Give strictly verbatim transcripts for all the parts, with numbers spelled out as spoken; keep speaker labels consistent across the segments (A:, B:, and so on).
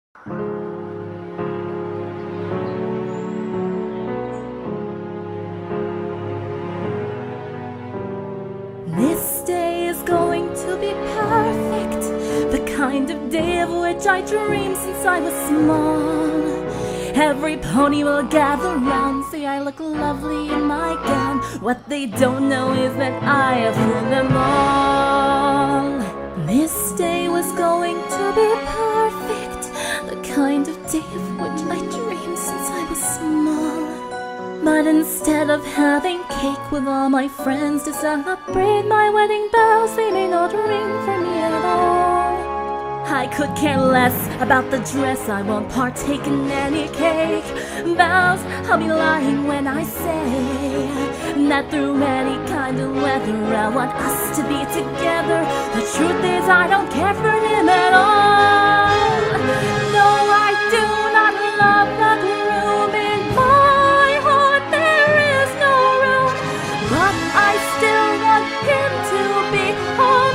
A: This day is going to be perfect, the kind of day of which I dreamed since I was small. Every pony will gather round, say I look lovely in my gown. What they don't know is that I have fooled them all. This day was going to be perfect, the kind of day of which I dreamed since I was small. But instead of having cake with all my friends to celebrate my wedding bells, they may not ring for me at all. I could care less about the dress, I won't partake in any cake. Vows, I'll be lying when I say that through any kind of weather I want us to be together. The truth is I don't care for him at all. No, I do not love the groom. In my heart there is no room, but I still want him to be all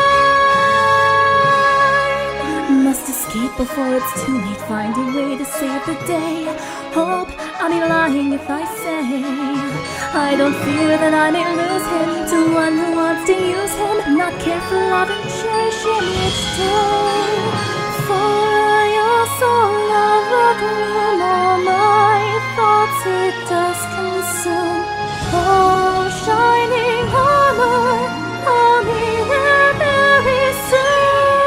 A: mine. Must escape before it's too late, find a way to save the day. Hope I'll be lying if I say I don't fear that I may lose him to one who wants to use him, not care for love and cherish him each day. For I also love the groom, all my thoughts it does consume. Oh, shining armor, I'll be there very soon.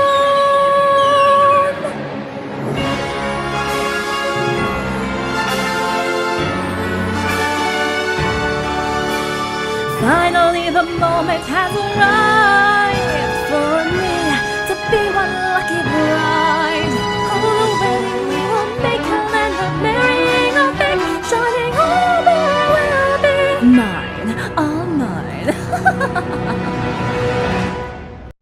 A: Finally the moment has arrived for me to be one lucky bride. Oh, the wedding we will make, and the marrying of big, shining armor will be mine, all mine.